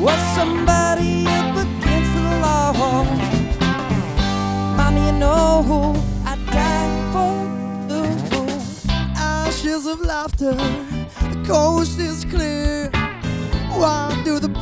Was somebody up against the law? Mommy, you know who I died for. Ashes of laughter, the coast is clear. Wild through the